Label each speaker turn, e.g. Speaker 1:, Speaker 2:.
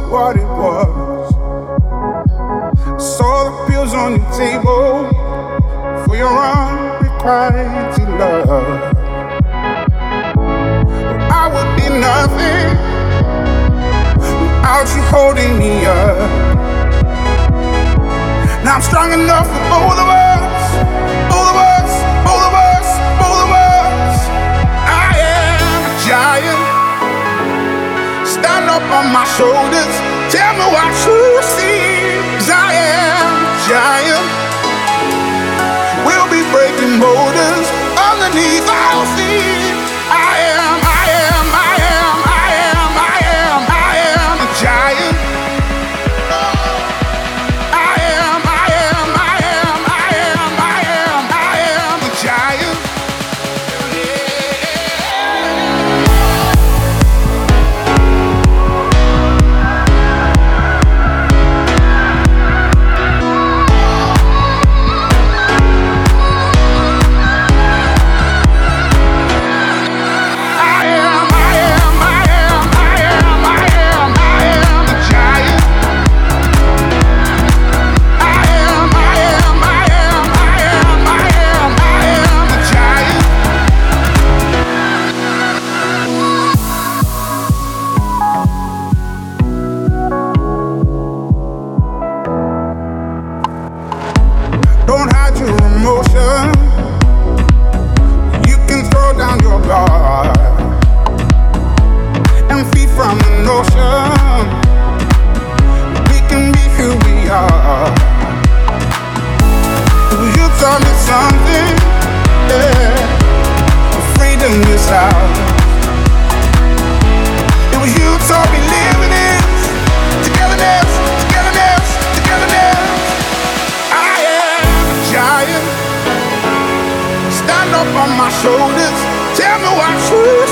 Speaker 1: what it was. Saw the pills on your table for your unrequited love. I would be nothing without you holding me up. Now I'm strong enough for both of us, both of us, both of us, both of us. I am a giant. Stand up on my shoulders. Tell me what you see. 'Cause I am a giant. We'll be breaking boulders underneath our feet. I am, I am, I am, I am, I am, I am a giant. I am, I am, I am, I am, I am, I am a giant. Don't hide your emotion. You can throw down your guard and feed from the notion. We can be who we are. You taught me something, yeah. Freedom is out. It was you taught me living it. Togetherness, togetherness, togetherness. I am a giant. Stand up on my shoulders. Tell me what you